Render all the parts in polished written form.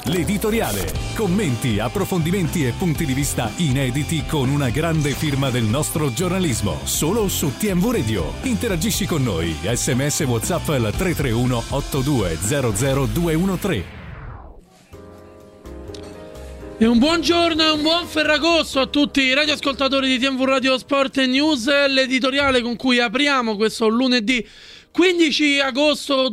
L'editoriale. Commenti, approfondimenti e punti di vista inediti con una grande firma del nostro giornalismo. Solo su TMV Radio. Interagisci con noi. SMS WhatsApp al 331 8200 213. E un buongiorno e un buon Ferragosto a tutti i radioascoltatori di TMV Radio Sport e News. L'editoriale con cui apriamo questo lunedì 15 agosto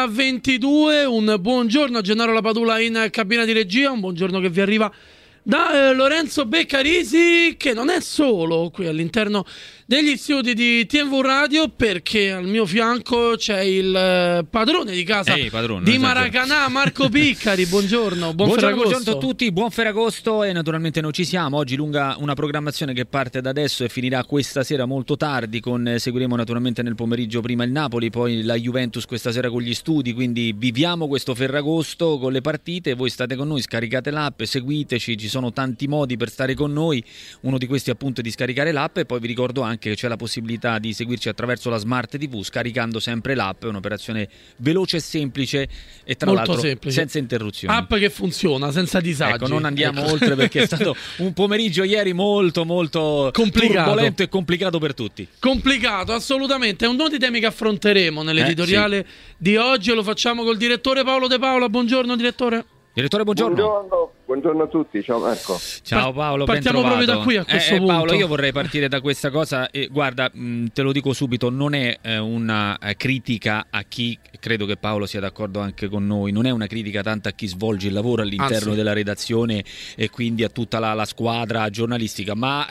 2022. Un buongiorno a Gennaro Lapadula in cabina di regia. Un buongiorno che vi arriva da Lorenzo Beccarisi, che non è solo qui all'interno degli studi di TMV Radio, perché al mio fianco c'è il padrone di casa di Maracanã, Marco Piccari. Buongiorno, buon Ferragosto. Buongiorno a tutti, buon Ferragosto. E naturalmente noi ci siamo. Oggi lunga una programmazione che parte da adesso e finirà questa sera molto tardi. Seguiremo naturalmente nel pomeriggio prima il Napoli, poi la Juventus questa sera con gli studi. Quindi viviamo questo Ferragosto con le partite. Voi state con noi, scaricate l'app, seguiteci. Ci sono tanti modi per stare con noi. Uno di questi appunto è di scaricare l'app, e poi vi ricordo anche che c'è la possibilità di seguirci attraverso la Smart TV scaricando sempre l'app. È un'operazione veloce e semplice, e tra molto l'altro semplice, senza interruzioni. App che funziona senza disagi. Ecco, non andiamo oltre, perché è stato un pomeriggio ieri molto complicato, turbolento e complicato per tutti. Complicato, assolutamente. È uno dei temi che affronteremo nell'editoriale di oggi, e lo facciamo col direttore Paolo De Paola. Buongiorno direttore. Direttore, buongiorno. Buongiorno a tutti, ciao Marco. Ciao Paolo, partiamo proprio da qui a questo punto. Paolo, io vorrei partire da questa cosa, e guarda, te lo dico subito, non è una critica a chi, credo che Paolo sia d'accordo anche con noi, non è una critica tanto a chi svolge il lavoro all'interno della redazione e quindi a tutta la squadra giornalistica, ma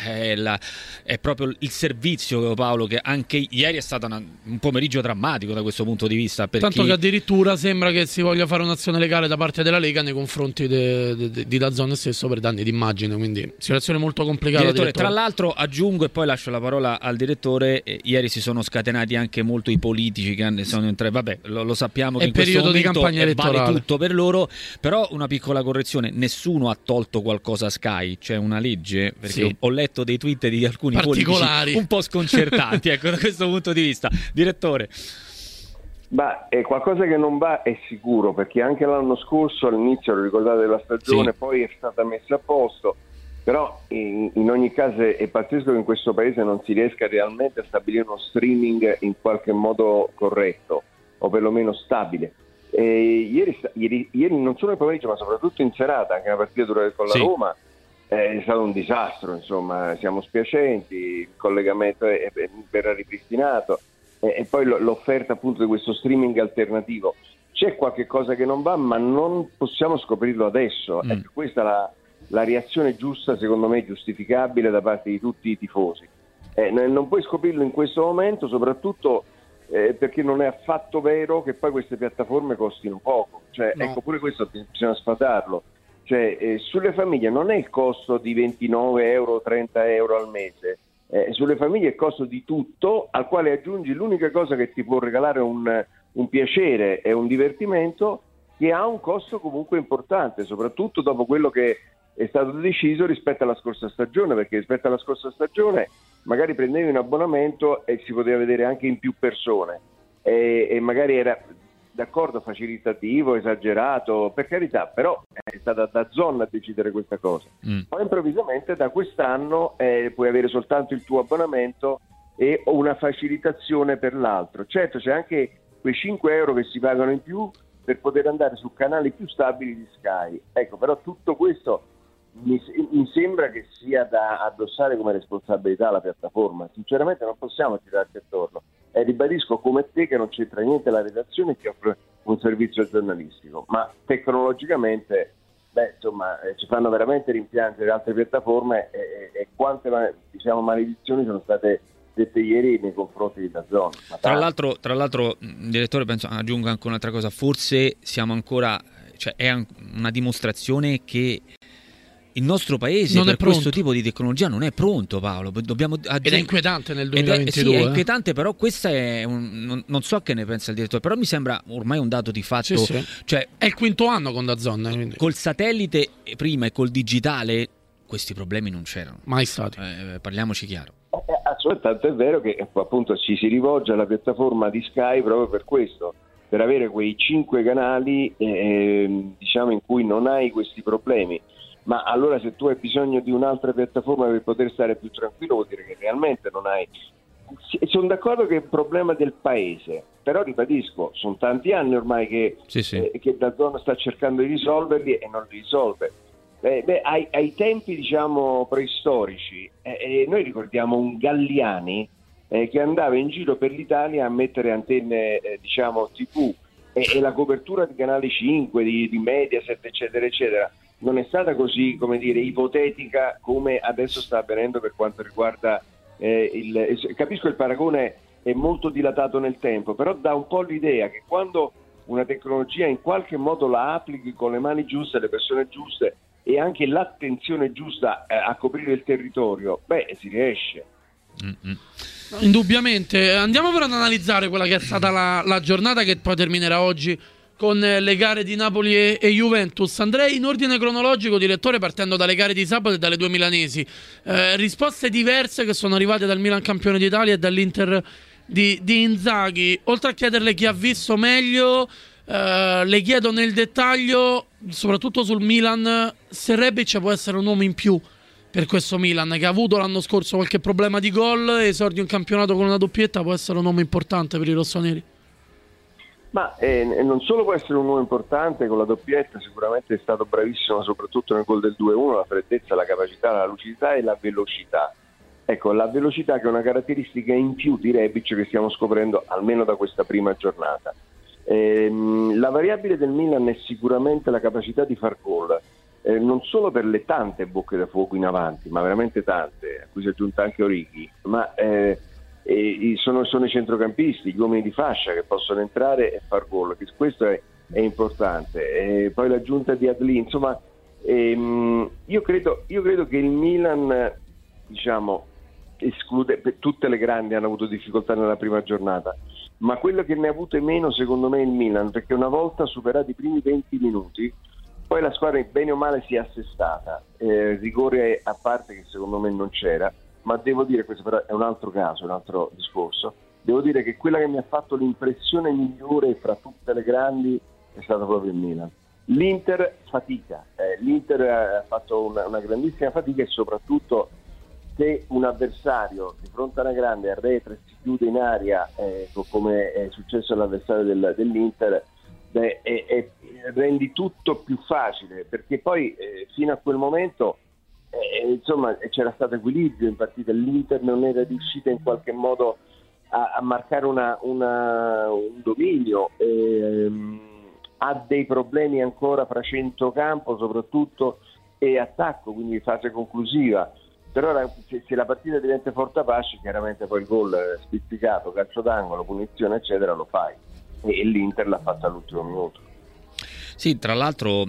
è proprio il servizio, Paolo, che anche ieri è stato un pomeriggio drammatico da questo punto di vista. Tanto che addirittura sembra che si voglia fare un'azione legale da parte della Lega nei confronti di DAZN stesso per danni d'immagine, quindi situazione molto complicata. Direttore, tra l'altro aggiungo, e poi lascio la parola al direttore, ieri si sono scatenati anche molto i politici che sono entrati, vabbè, lo sappiamo che in questo momento di campagna elettorale vale tutto per loro, però una piccola correzione: nessuno ha tolto qualcosa a Sky, c'è una legge, perché ho letto dei tweet di alcuni particolari politici un po' sconcertanti, ecco, da questo punto di vista. Direttore. È qualcosa che non va, è sicuro, perché anche l'anno scorso all'inizio, lo ricordate, della stagione, poi è stata messa a posto, però in ogni caso è pazzesco che in questo paese non si riesca realmente a stabilire uno streaming in qualche modo corretto, o perlomeno stabile. Ieri non solo nel pomeriggio, ma soprattutto in serata, anche la partita con la Roma è stato un disastro, insomma, siamo spiacenti, il collegamento verrà ripristinato. E poi l'offerta appunto di questo streaming alternativo, c'è qualche cosa che non va, ma non possiamo scoprirlo adesso. Ecco, questa è la reazione giusta, secondo me giustificabile, da parte di tutti i tifosi. Non puoi scoprirlo in questo momento, soprattutto perché non è affatto vero che poi queste piattaforme costino poco, ecco, pure questo bisogna sfatarlo. Sulle famiglie non è il costo di 29 euro, 30 euro al mese. Sulle famiglie è il costo di tutto, al quale aggiungi l'unica cosa che ti può regalare un piacere e un divertimento, che ha un costo comunque importante, soprattutto dopo quello che è stato deciso rispetto alla scorsa stagione, perché rispetto alla scorsa stagione magari prendevi un abbonamento e si poteva vedere anche in più persone, e magari era d'accordo facilitativo, esagerato, per carità, però è stata DAZN a decidere questa cosa. Poi improvvisamente da quest'anno puoi avere soltanto il tuo abbonamento e una facilitazione per l'altro. Certo, c'è anche quei 5 euro che si pagano in più per poter andare su canali più stabili di Sky. Ecco, però tutto questo mi sembra che sia da addossare come responsabilità alla piattaforma. Sinceramente non possiamo girarci attorno. Ribadisco come te che non c'entra niente la redazione che offre un servizio giornalistico, ma tecnologicamente ci fanno veramente rimpiangere altre piattaforme, e quante maledizioni sono state dette ieri nei confronti di DAZN. Tra l'altro, direttore, penso aggiungo anche un'altra cosa: forse siamo ancora, è una dimostrazione che il nostro paese per questo tipo di tecnologia non è pronto, Paolo. Ed è inquietante nel 2022. È inquietante, però questa è non so che ne pensa il direttore, però mi sembra ormai un dato di fatto. È il quinto anno con DAZN. Quindi. Col satellite prima e col digitale questi problemi non c'erano. Mai stati. Parliamoci chiaro. Assolutamente, tanto è vero che appunto ci si rivolge alla piattaforma di Sky proprio per questo, per avere quei 5 canali diciamo in cui non hai questi problemi. Ma allora se tu hai bisogno di un'altra piattaforma per poter stare più tranquillo, vuol dire che realmente non hai. Sono d'accordo che è un problema del paese, però ribadisco, sono tanti anni ormai che DAZN sta cercando di risolverli e non li risolve. Ai tempi diciamo preistorici noi ricordiamo un Galliani che andava in giro per l'Italia a mettere antenne diciamo TV e la copertura di Canale 5, di Mediaset eccetera eccetera non è stata così, come dire, ipotetica come adesso sta avvenendo per quanto riguarda capisco il paragone è molto dilatato nel tempo, però dà un po' l'idea che quando una tecnologia in qualche modo la applichi con le mani giuste, le persone giuste e anche l'attenzione giusta a coprire il territorio, si riesce. Indubbiamente. Andiamo però ad analizzare quella che è stata la giornata che poi terminerà oggi con le gare di Napoli e Juventus. Andrei in ordine cronologico, direttore, partendo dalle gare di sabato e dalle due milanesi. Risposte diverse che sono arrivate dal Milan campione d'Italia e dall'Inter di Inzaghi. Oltre a chiederle chi ha visto meglio, le chiedo nel dettaglio, soprattutto sul Milan, se Rebic può essere un uomo in più per questo Milan, che ha avuto l'anno scorso qualche problema di gol, esordio in campionato con una doppietta, può essere un uomo importante per i rossoneri. Ma non solo può essere un uomo importante con la doppietta, sicuramente è stato bravissimo soprattutto nel gol del 2-1, la freddezza, la capacità, la lucidità e la velocità. Ecco, la velocità che è una caratteristica in più di Rebic che stiamo scoprendo almeno da questa prima giornata. La variabile del Milan è sicuramente la capacità di far gol, non solo per le tante bocche da fuoco in avanti, ma veramente tante, a cui si è aggiunta anche Origi, ma sono i centrocampisti, gli uomini di fascia che possono entrare e far gol, questo è importante. Poi l'aggiunta di Adli, insomma, io credo che il Milan, diciamo, esclude, tutte le grandi hanno avuto difficoltà nella prima giornata, ma quello che ne ha avute meno secondo me è il Milan, perché una volta superati i primi 20 minuti poi la squadra bene o male si è assestata, rigore a parte che secondo me non c'era, ma devo dire, questo però è un altro caso, un altro discorso, devo dire che quella che mi ha fatto l'impressione migliore fra tutte le grandi è stato proprio il Milan. L'Inter fatica, l'Inter ha fatto una grandissima fatica, e soprattutto se un avversario di fronte a una grande arretra e si chiude in aria, come è successo all'avversario dell'Inter, rendi tutto più facile, perché poi fino a quel momento insomma c'era stato equilibrio in partita, l'Inter non era riuscita in qualche modo a marcare un dominio, ha dei problemi ancora fra centrocampo soprattutto e attacco, quindi fase conclusiva. Però se la partita diventa forte a pasci, chiaramente poi il gol spizzicato, calcio d'angolo, punizione eccetera lo fai, e l'Inter l'ha fatta all'ultimo minuto. Sì, tra l'altro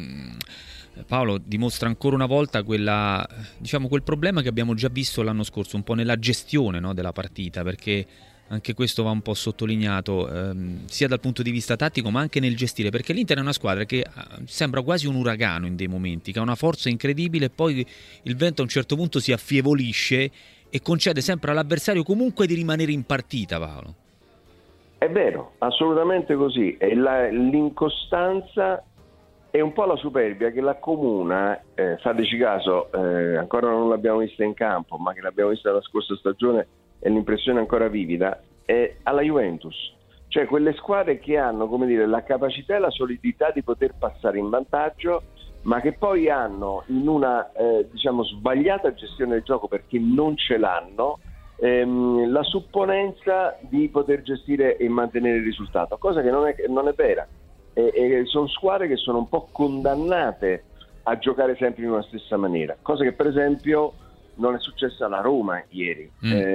Paolo dimostra ancora una volta quel problema che abbiamo già visto l'anno scorso, un po' nella gestione, no, della partita, perché anche questo va un po' sottolineato, sia dal punto di vista tattico ma anche nel gestire, perché l'Inter è una squadra che sembra quasi un uragano in dei momenti, che ha una forza incredibile, e poi il vento a un certo punto si affievolisce e concede sempre all'avversario comunque di rimanere in partita, Paolo. È vero, assolutamente così, e l'incostanza è un po' la superbia che l'accomuna, fateci caso, ancora non l'abbiamo vista in campo, ma che l'abbiamo vista la scorsa stagione e l'impressione ancora vivida, è alla Juventus, cioè quelle squadre che hanno, come dire, la capacità e la solidità di poter passare in vantaggio, ma che poi hanno in una sbagliata gestione del gioco, perché non ce l'hanno, la supponenza di poter gestire e mantenere il risultato, cosa che non è vera. Sono squadre che sono un po' condannate a giocare sempre in una stessa maniera, cosa che per esempio non è successa alla Roma ieri.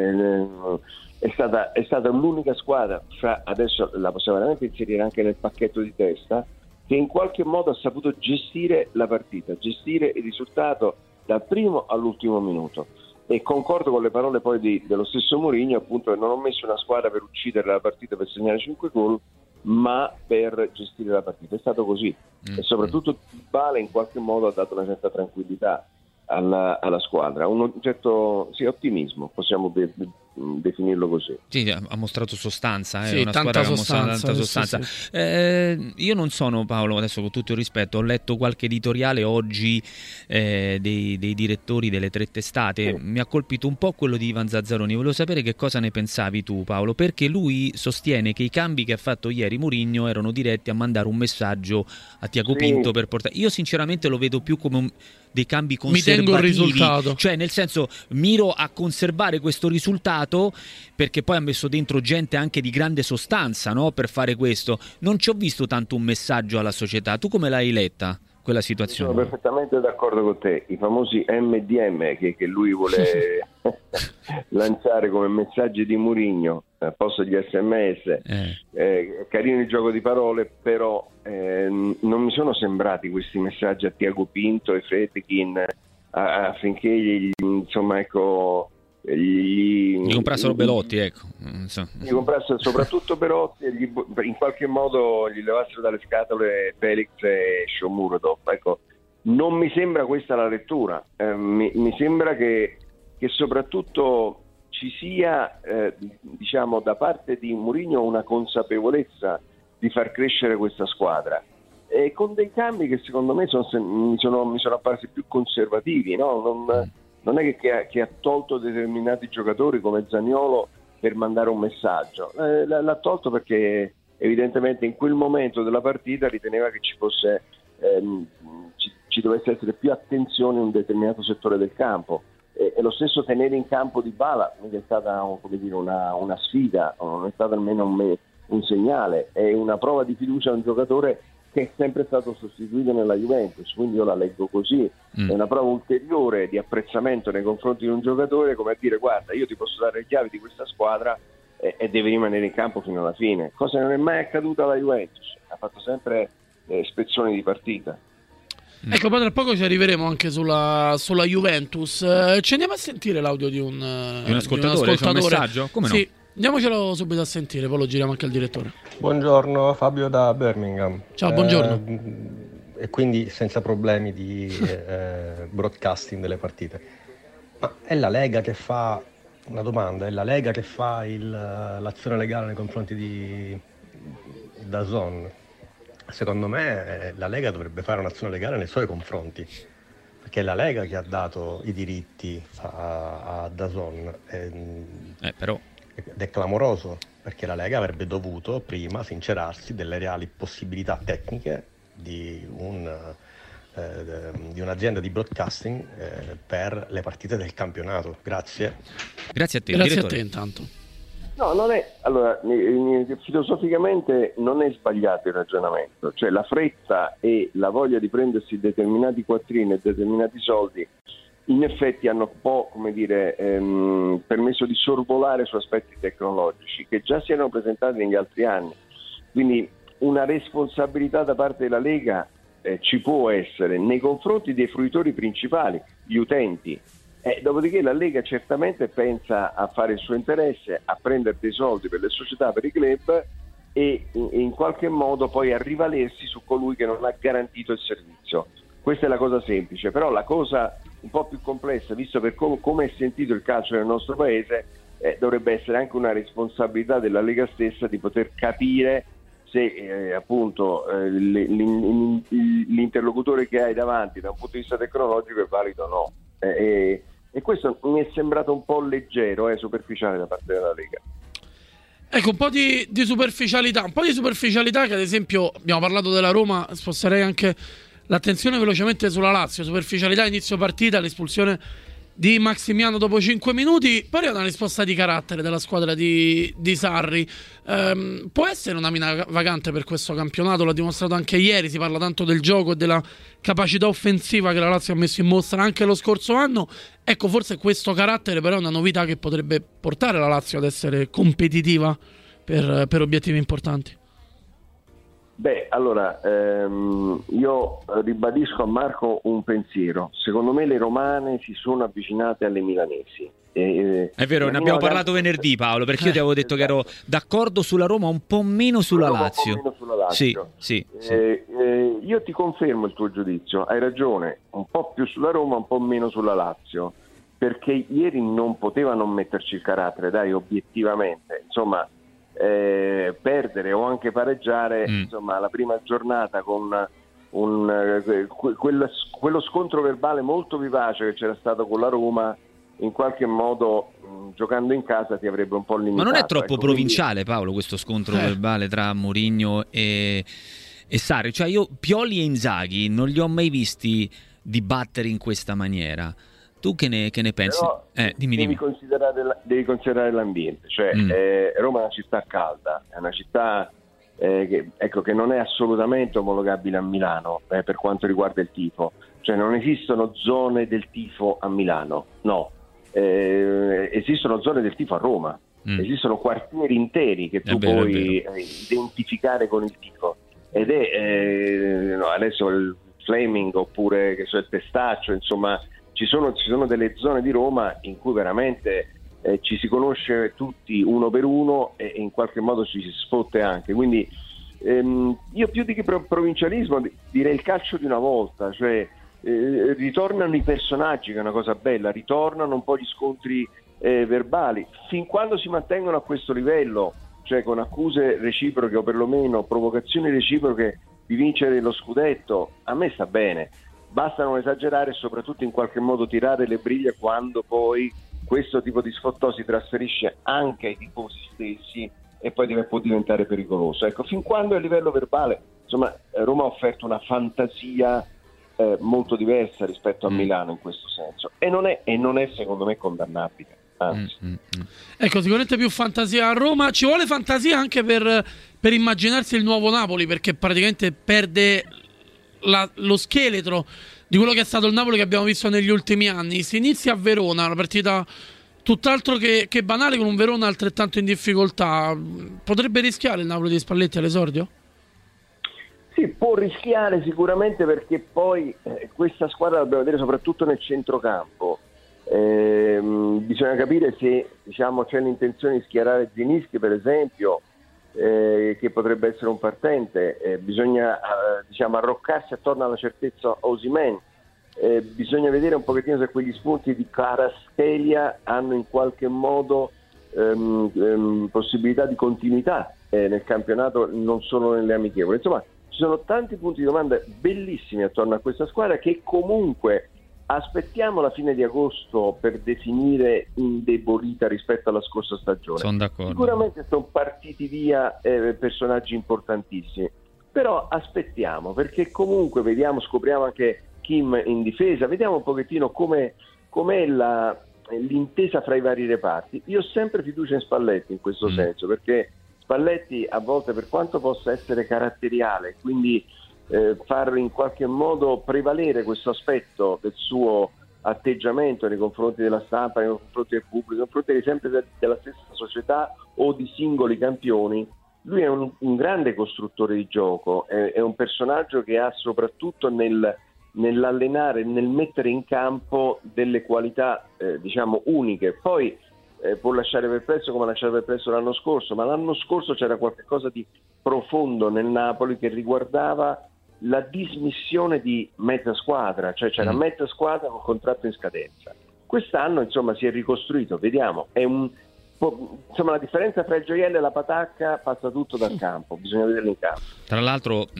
È stata l'unica squadra, adesso la possiamo veramente inserire anche nel pacchetto di testa, che in qualche modo ha saputo gestire la partita, gestire il risultato dal primo all'ultimo minuto. E concordo con le parole poi dello stesso Mourinho, appunto, che non ho messo una squadra per uccidere la partita, per segnare 5 gol, ma per gestire la partita. È stato così, e soprattutto Dybala in qualche modo ha dato una certa tranquillità alla squadra, un certo ottimismo, possiamo definirlo così. Sì, ha mostrato sostanza, sì, una tanta squadra che ha mostrato tanta sostanza. Sì. Io non sono, Paolo, adesso con tutto il rispetto, ho letto qualche editoriale oggi dei direttori delle 3 testate, mi ha colpito un po' quello di Ivan Zazzaroni. Volevo sapere che cosa ne pensavi tu, Paolo, perché lui sostiene che i cambi che ha fatto ieri Mourinho erano diretti a mandare un messaggio a Tiago Pinto per portare... Io sinceramente lo vedo più come dei cambi conservativi, mi tengo il risultato, cioè nel senso miro a conservare questo risultato, perché poi ha messo dentro gente anche di grande sostanza, no? Per fare questo non ci ho visto tanto un messaggio alla società. Tu come l'hai letta quella situazione? Sono perfettamente d'accordo con te. I famosi MDM che lui vuole lanciare come messaggi di Mourinho al posto degli SMS, carino il gioco di parole, però non mi sono sembrati questi messaggi a Tiago Pinto e Fredkin affinché gli comprassero Belotti, ecco. Gli comprassero soprattutto Belotti e in qualche modo gli levassero dalle scatole Felix e Shomurodov. Ecco, non mi sembra questa la lettura. Mi sembra che soprattutto ci sia diciamo da parte di Mourinho una consapevolezza di far crescere questa squadra, e con dei cambi che secondo me mi sono apparsi più conservativi, no? Non è che ha tolto determinati giocatori come Zaniolo per mandare un messaggio, l'ha tolto perché evidentemente in quel momento della partita riteneva che ci fosse ci dovesse essere più attenzione in un determinato settore del campo, e lo stesso tenere in campo Dybala è stata una sfida, non è stato almeno un segnale, è una prova di fiducia a un giocatore che è sempre stato sostituito nella Juventus, quindi io la leggo così, è una prova ulteriore di apprezzamento nei confronti di un giocatore, come a dire: guarda, io ti posso dare le chiavi di questa squadra e devi rimanere in campo fino alla fine, cosa che non è mai accaduta alla Juventus, ha fatto sempre spezzoni di partita. Ecco, poi tra poco ci arriveremo anche sulla Juventus. Ci andiamo a sentire l'audio di un ascoltatore. C'è un messaggio? Come no? Sì, andiamocelo subito a sentire, poi lo giriamo anche al direttore. Buongiorno, Fabio da Birmingham. Ciao, buongiorno. E quindi senza problemi di broadcasting delle partite. Ma è la Lega che fa, una domanda, è la Lega che fa l'azione legale nei confronti di DAZN? Secondo me la Lega dovrebbe fare un'azione legale nei suoi confronti, perché è la Lega che ha dato i diritti a DAZN. Però... Ed è clamoroso, perché la Lega avrebbe dovuto prima sincerarsi delle reali possibilità tecniche di un'azienda di broadcasting per le partite del campionato. Grazie. Grazie a te. Grazie a te intanto. No, non è, allora, filosoficamente non è sbagliato il ragionamento, cioè la fretta e la voglia di prendersi determinati quattrini e determinati soldi in effetti hanno un po', permesso di sorvolare su aspetti tecnologici che già si erano presentati negli altri anni, quindi una responsabilità da parte della Lega ci può essere nei confronti dei fruitori principali, gli utenti. Dopodiché la Lega certamente pensa a fare il suo interesse, a prendere dei soldi per le società, per i club, e in qualche modo poi a rivalersi su colui che non ha garantito il servizio. Questa è la cosa semplice, però la cosa un po' più complessa, visto per come è sentito il calcio nel nostro paese, dovrebbe essere anche una responsabilità della Lega stessa di poter capire se appunto l'interlocutore che hai davanti da un punto di vista tecnologico è valido o no. E questo mi è sembrato un po' leggero, superficiale da parte della Lega. Ecco, un po' di superficialità, che ad esempio abbiamo parlato della Roma, sposterei anche l'attenzione velocemente sulla Lazio. Superficialità inizio partita, l'espulsione di Maximiano dopo 5 minuti, poi è una risposta di carattere della squadra di Sarri. Può essere una mina vagante per questo campionato, l'ha dimostrato anche ieri, si parla tanto del gioco e della capacità offensiva che la Lazio ha messo in mostra anche lo scorso anno. Ecco, forse questo carattere però è una novità che potrebbe portare la Lazio ad essere competitiva per obiettivi importanti. Allora, io ribadisco a Marco un pensiero. Secondo me le romane si sono avvicinate alle milanesi. È vero, ne abbiamo parlato venerdì, Paolo, perché io ti avevo detto che ero d'accordo sulla Roma, un po' meno sulla Lazio. Un po' meno sulla Lazio. Sì. Io ti confermo il tuo giudizio, hai ragione, un po' più sulla Roma, un po' meno sulla Lazio. perché ieri non poteva non metterci il carattere, dai, obiettivamente, insomma, perdere o anche pareggiare, insomma, la prima giornata con quello scontro verbale molto vivace che c'era stato con la Roma, in qualche modo giocando in casa ti avrebbe un po' limitato. Ma non è troppo provinciale, Paolo, questo scontro verbale tra Mourinho e Sarri? Cioè, io Pioli e Inzaghi non li ho mai visti dibattere in questa maniera. Tu che ne pensi? Però Dimmi. Devi considerare l'ambiente, cioè Roma è una città calda, è una città che non è assolutamente omologabile a Milano per quanto riguarda il tifo, cioè non esistono zone del tifo a Milano, no, esistono zone del tifo a Roma, esistono quartieri interi che tu puoi identificare con il tifo, ed è adesso il Flaming oppure che so, il Testaccio, insomma ci sono delle zone di Roma in cui veramente ci si conosce tutti uno per uno e in qualche modo ci si sfotte anche, quindi io più di che provincialismo direi il calcio di una volta, cioè ritornano i personaggi, che è una cosa bella, ritornano un po' gli scontri verbali, fin quando si mantengono a questo livello, cioè con accuse reciproche o perlomeno provocazioni reciproche di vincere lo scudetto, a me sta bene. Basta non esagerare e soprattutto in qualche modo tirare le briglie quando poi questo tipo di sfottò si trasferisce anche ai tifosi stessi e poi può diventare pericoloso. Ecco, fin quando a livello verbale, insomma, Roma ha offerto una fantasia molto diversa rispetto a Milano in questo senso e non è secondo me condannabile. Anzi. Ecco, sicuramente più fantasia a Roma. Ci vuole fantasia anche per immaginarsi il nuovo Napoli, perché praticamente perde lo scheletro di quello che è stato il Napoli che abbiamo visto negli ultimi anni. Si inizia a Verona, una partita tutt'altro che banale, con un Verona altrettanto in difficoltà. Potrebbe rischiare il Napoli di Spalletti all'esordio? Sì, può rischiare sicuramente, perché poi questa squadra la dobbiamo vedere soprattutto nel centrocampo. Bisogna capire se, diciamo, c'è l'intenzione di schierare Zielinski, per esempio, che potrebbe essere un partente. Bisogna diciamo arroccarsi attorno alla certezza Osimhen. Bisogna vedere un pochettino se quegli spunti di Kvaratskhelia hanno in qualche modo possibilità di continuità nel campionato, non solo nelle amichevoli. Insomma, ci sono tanti punti di domanda bellissimi attorno a questa squadra, che comunque aspettiamo la fine di agosto per definire indebolita rispetto alla scorsa stagione. Sono d'accordo. Sicuramente sono partiti via personaggi importantissimi, però aspettiamo, perché comunque scopriamo anche Kim in difesa, vediamo un pochettino com'è l'intesa fra i vari reparti. Io ho sempre fiducia in Spalletti in questo senso, perché Spalletti a volte, per quanto possa essere caratteriale, quindi far in qualche modo prevalere questo aspetto del suo atteggiamento nei confronti della stampa, nei confronti del pubblico, nei confronti sempre della stessa società o di singoli campioni, lui è un grande costruttore di gioco, è un personaggio che ha soprattutto nell'allenare, nel mettere in campo delle qualità diciamo uniche. Poi può lasciare perplesso come ha lasciato perplesso l'anno scorso, ma l'anno scorso c'era qualcosa di profondo nel Napoli che riguardava la dismissione di mezza squadra, cioè c'era mezza squadra con contratto in scadenza. Quest'anno insomma si è ricostruito, vediamo, insomma la differenza tra il gioiello e la patacca passa tutto dal campo, bisogna vederlo in campo. Tra l'altro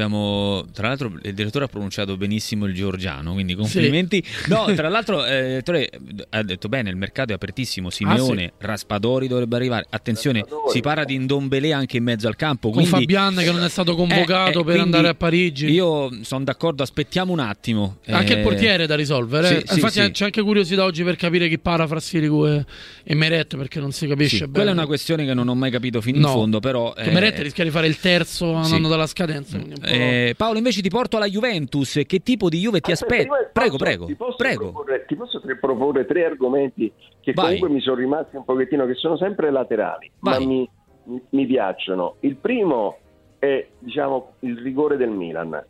il direttore ha pronunciato benissimo il georgiano, quindi complimenti. Sì. No, tra l'altro il direttore ha detto bene, il mercato è apertissimo, Simeone, Raspadori dovrebbe arrivare, attenzione, si parla di Ndombele anche in mezzo al campo, con quindi, Fabian che non è stato convocato per andare a Parigi. Io sono d'accordo, aspettiamo un attimo. Anche il portiere è da risolvere. Sì, infatti sì. c'è anche curiosità oggi per capire chi para fra Sirigu e Meret, perché non si capisce bene. Quella è una questione che non ho mai capito fino in fondo, però Meret rischia di fare il terzo anno dalla scadenza. Paolo, invece ti porto alla Juventus. Che tipo di Juve ti aspetta? Prego. Ti posso proporre 3 argomenti che comunque mi sono rimasti un pochettino, che sono sempre laterali, ma mi piacciono. Il primo è, diciamo, il rigore del Milan.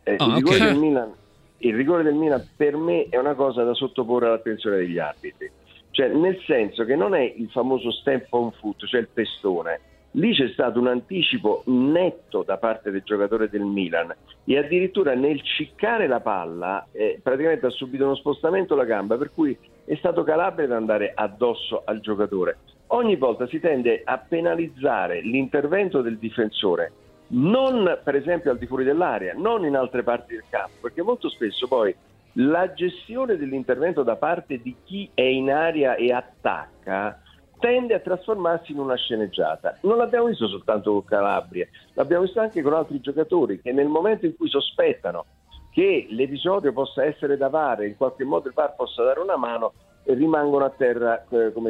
Il rigore del Milan per me è una cosa da sottoporre all'attenzione degli arbitri, cioè nel senso che non è il famoso stamp on foot, cioè il pestone, lì c'è stato un anticipo netto da parte del giocatore del Milan e addirittura nel ciccare la palla praticamente ha subito uno spostamento la gamba, per cui è stato Calabria ad andare addosso al giocatore. Ogni volta si tende a penalizzare l'intervento del difensore, non per esempio al di fuori dell'area, non in altre parti del campo, perché molto spesso poi la gestione dell'intervento da parte di chi è in area e attacca tende a trasformarsi in una sceneggiata. Non l'abbiamo visto soltanto con Calabria, l'abbiamo visto anche con altri giocatori che nel momento in cui sospettano che l'episodio possa essere da VAR, in qualche modo il VAR possa dare una mano, rimangono a terra,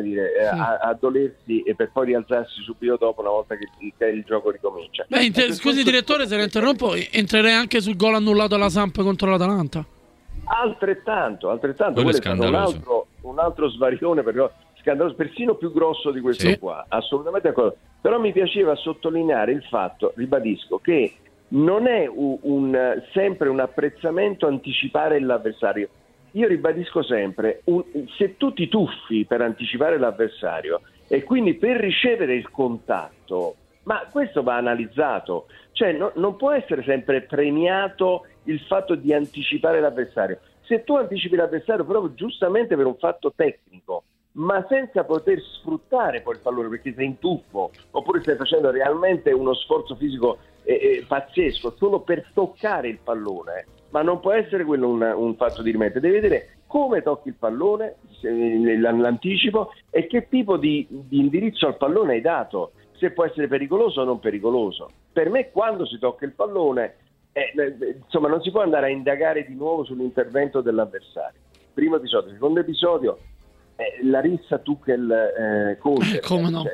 a dolersi e per poi rialzarsi subito dopo una volta che il gioco ricomincia. Scusi direttore, se ne interrompo, entrerei anche sul gol annullato alla Samp contro l'Atalanta. Altrettanto, quello è scandaloso. Un altro svarione, però scandaloso, persino più grosso di questo qua, assolutamente d'accordo. Però mi piaceva sottolineare il fatto, ribadisco, che non è sempre un apprezzamento anticipare l'avversario. Io ribadisco sempre, se tu ti tuffi per anticipare l'avversario e quindi per ricevere il contatto, ma questo va analizzato, cioè non può essere sempre premiato il fatto di anticipare l'avversario. Se tu anticipi l'avversario proprio giustamente per un fatto tecnico, ma senza poter sfruttare poi il pallone perché sei in tuffo oppure stai facendo realmente uno sforzo fisico pazzesco solo per toccare il pallone, ma non può essere quello un fatto di rimettere. Devi vedere come tocchi il pallone, l'anticipo, e che tipo di indirizzo al pallone hai dato, se può essere pericoloso o non pericoloso. Per me quando si tocca il pallone insomma non si può andare a indagare di nuovo sull'intervento dell'avversario. Primo episodio. Secondo episodio, la rissa Tuchel-Conte, come no?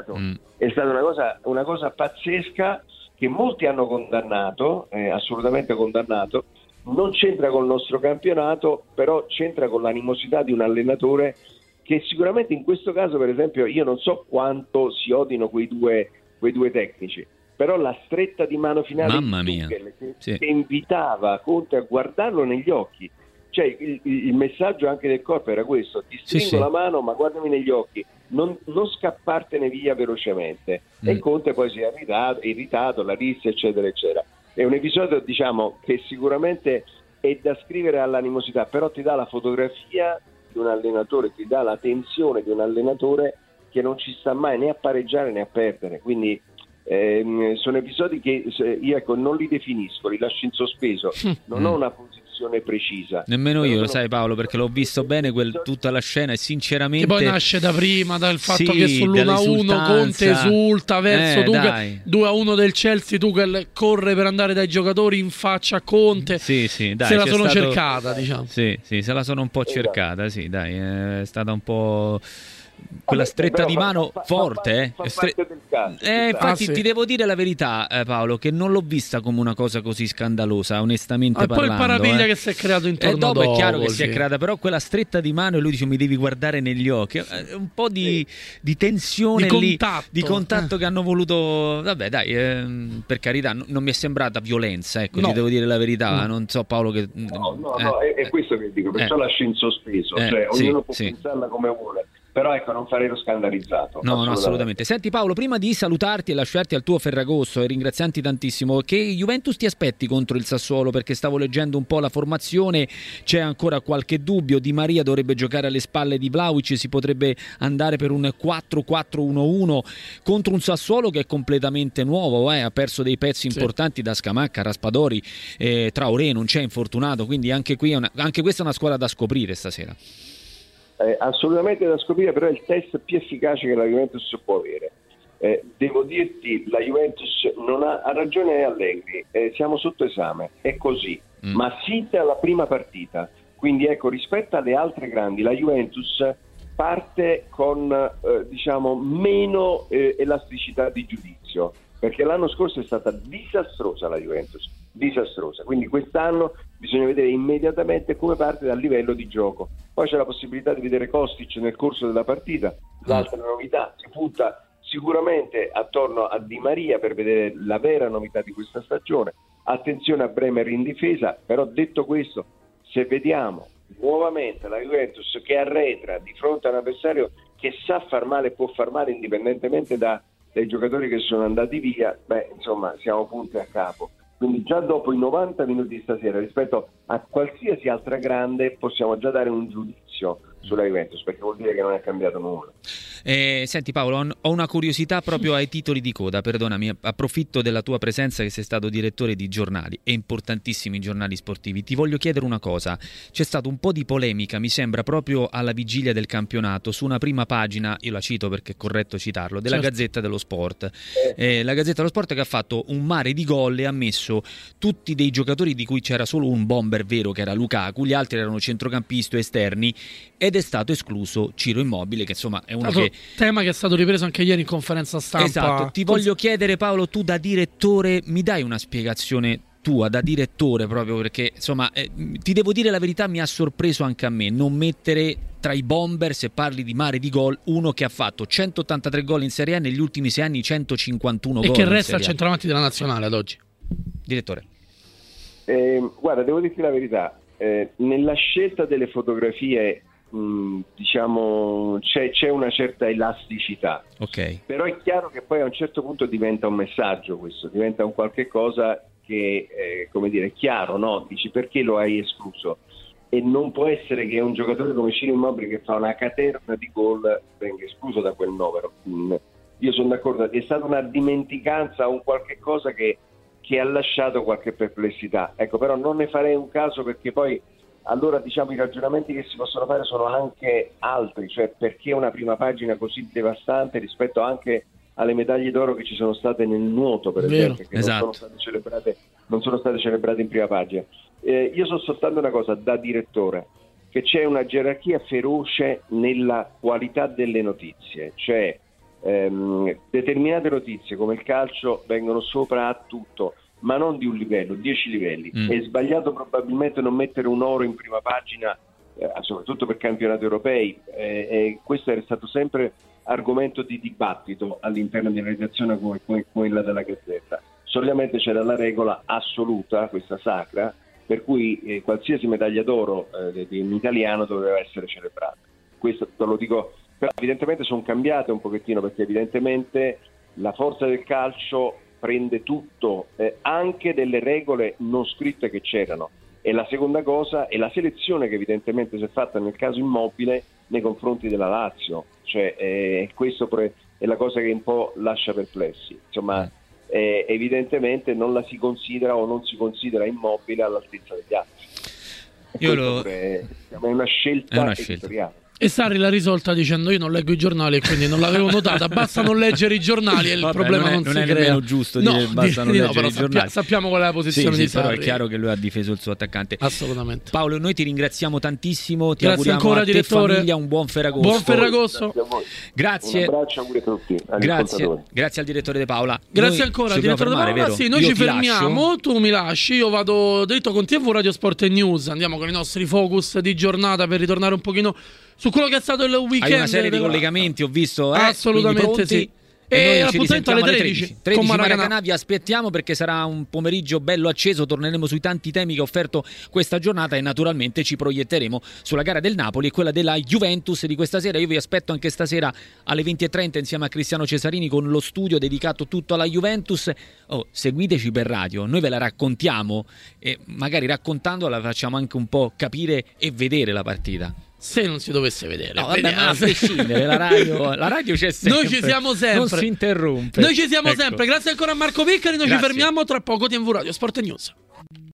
È stata una cosa pazzesca che molti hanno condannato, assolutamente condannato. Non c'entra col nostro campionato, però c'entra con l'animosità di un allenatore che sicuramente in questo caso, per esempio, io non so quanto si odino quei due tecnici, però la stretta di mano finale di Tuchel, che invitava Conte a guardarlo negli occhi, cioè il messaggio anche del corpo era questo: ti stringo la mano ma guardami negli occhi, non scappartene via velocemente. E Conte poi si è irritato, la rissa eccetera eccetera. È un episodio, diciamo, che sicuramente è da scrivere all'animosità, però ti dà la fotografia di un allenatore, ti dà la tensione di un allenatore che non ci sta mai né a pareggiare né a perdere. Quindi sono episodi che io non li definisco, li lascio in sospeso, non ho una posizione precisa. Nemmeno io, lo sai Paolo, perché l'ho visto bene tutta la scena e sinceramente... Che poi nasce da prima, dal fatto che sull'1-1 Conte esulta verso Tuchel, 2-1 del Chelsea, Tuchel corre per andare dai giocatori in faccia a Conte. Dai, se la sono cercata, diciamo. Sì, se la sono un po' cercata, sì, dai, è stata un po'... quella stretta di mano forte, infatti ti devo dire la verità, Paolo, che non l'ho vista come una cosa così scandalosa, onestamente parlando. Poi il parapiglia che si è creato intorno dopo è chiaro che si è creata, però quella stretta di mano e lui dice mi devi guardare negli occhi, un po' di tensione di contatto che hanno voluto, vabbè dai, per carità, non mi è sembrata violenza, ecco, ti devo dire la verità, non so Paolo che... è questo che dico, perciò lascio in sospeso, cioè ognuno può pensarla come vuole. Però ecco, non farei lo scandalizzato. No, assolutamente. Senti Paolo, prima di salutarti e lasciarti al tuo Ferragosto e ringraziarti tantissimo, che Juventus ti aspetti contro il Sassuolo? Perché stavo leggendo un po' la formazione, c'è ancora qualche dubbio, Di Maria dovrebbe giocare alle spalle di Vlahovic, si potrebbe andare per un 4-4-1-1 contro un Sassuolo che è completamente nuovo, ha perso dei pezzi importanti da Scamacca, Raspadori, Traoré non c'è, infortunato, quindi anche questa è una squadra da scoprire stasera. Assolutamente da scoprire, però è il test più efficace che la Juventus può avere. Devo dirti, la Juventus non ha ragione Allegri, siamo sotto esame, è così, ma sita alla prima partita, quindi ecco, rispetto alle altre grandi la Juventus parte con diciamo meno elasticità di giudizio, perché l'anno scorso è stata disastrosa la Juventus, disastrosa, quindi quest'anno bisogna vedere immediatamente come parte dal livello di gioco. Poi c'è la possibilità di vedere Kostic nel corso della partita, l'altra novità si punta sicuramente attorno a Di Maria per vedere la vera novità di questa stagione. Attenzione a Bremer in difesa, però detto questo, se vediamo nuovamente la Juventus che arretra di fronte a un avversario che sa far male e può far male indipendentemente da dei giocatori che sono andati via, insomma siamo punti a capo. Quindi già dopo i 90 minuti di stasera, rispetto a qualsiasi altra grande, possiamo già dare un giudizio sulla Juventus, perché vuol dire che non è cambiato nulla. Senti Paolo, ho una curiosità proprio ai titoli di coda, perdonami, approfitto della tua presenza che sei stato direttore di giornali e importantissimi giornali sportivi. Ti voglio chiedere una cosa: c'è stato un po' di polemica, mi sembra, proprio alla vigilia del campionato, su una prima pagina, io la cito perché è corretto citarlo, della Gazzetta dello Sport. La Gazzetta dello Sport che ha fatto un mare di gol e ha messo tutti dei giocatori di cui c'era solo un bomber vero, che era Lukaku, gli altri erano centrocampisti o esterni, ed è stato escluso Ciro Immobile, che insomma è uno che... Tema che è stato ripreso anche ieri in conferenza stampa. Esatto, ti voglio chiedere Paolo, tu da direttore mi dai una spiegazione tua da direttore, proprio perché insomma ti devo dire la verità, mi ha sorpreso anche a me non mettere tra i bomber, se parli di mare di gol, uno che ha fatto 183 gol in Serie A, negli ultimi 6 anni 151 gol e che resta al centravanti della nazionale ad oggi. Direttore, guarda, devo dirti la verità, nella scelta delle fotografie diciamo c'è una certa elasticità, okay. Però è chiaro che poi a un certo punto diventa un messaggio, questo diventa un qualche cosa che come dire, è chiaro, no? Dici perché lo hai escluso, e non può essere che un giocatore come Ciro Immobile che fa una caterva di gol venga escluso da quel novero. Io sono d'accordo, è stata una dimenticanza, un qualche cosa che ha lasciato qualche perplessità, ecco, però non ne farei un caso, perché poi allora diciamo i ragionamenti che si possono fare sono anche altri, cioè perché una prima pagina così devastante rispetto anche alle medaglie d'oro che ci sono state nel nuoto, per esempio, che esatto. non sono state celebrate in prima pagina. Io so soltanto una cosa da direttore, che c'è una gerarchia feroce nella qualità delle notizie, cioè determinate notizie come il calcio vengono sopra a tutto, ma non di un livello, 10 livelli. È sbagliato probabilmente non mettere un oro in prima pagina, soprattutto per campionati europei, e questo è stato sempre argomento di dibattito all'interno di una redazione come quella della Gazzetta. Solitamente c'era la regola assoluta, questa sacra, per cui qualsiasi medaglia d'oro in italiano doveva essere celebrata. Questo te lo dico, però evidentemente sono cambiate un pochettino, perché evidentemente la forza del calcio prende tutto, anche delle regole non scritte che c'erano. E la seconda cosa è la selezione che evidentemente si è fatta nel caso Immobile nei confronti della Lazio, cioè questo è la cosa che un po' lascia perplessi. Insomma, evidentemente non la si considera o non si considera Immobile all'altezza degli altri. È una scelta editoriale. E Sarri l'ha risolta dicendo: io non leggo i giornali e quindi non l'avevo notata, basta non leggere i giornali e il problema non si crea. Non è nemmeno giusto dire basta non leggere i giornali. Sappiamo qual è la posizione di Sarri. Però è chiaro che lui ha difeso il suo attaccante. Assolutamente. Paolo, noi ti ringraziamo tantissimo, ti grazie auguriamo ancora, a te direttore. Famiglia un buon Ferragosto. Buon Ferragosto. Grazie. Un abbraccio a tutti. Grazie al direttore De Paola. Grazie noi ancora, direttore De Paola. Sì, noi ci fermiamo, tu mi lasci, io vado dritto con TV Radio Sport e News. Andiamo con i nostri focus di giornata per ritornare un pochino su quello che è stato il weekend. Hai una serie di collegamenti, ho visto. Assolutamente sì. E l'appuntamento alle 13 con Maracanã. Vi aspettiamo, perché sarà un pomeriggio bello acceso. Torneremo sui tanti temi che ha offerto questa giornata e naturalmente ci proietteremo sulla gara del Napoli e quella della Juventus di questa sera. Io vi aspetto anche stasera alle 20:30 insieme a Cristiano Cesarini con lo studio dedicato tutto alla Juventus. Seguiteci per radio, noi ve la raccontiamo e magari raccontandola facciamo anche un po' capire e vedere la partita. Se non si dovesse vedere, no, vabbè, ma a prescindere, la radio c'è sempre. Noi ci siamo sempre. Non si interrompe. Noi ci siamo sempre. Grazie ancora a Marco Viccari. Noi ci fermiamo tra poco. TNV Radio Sport News.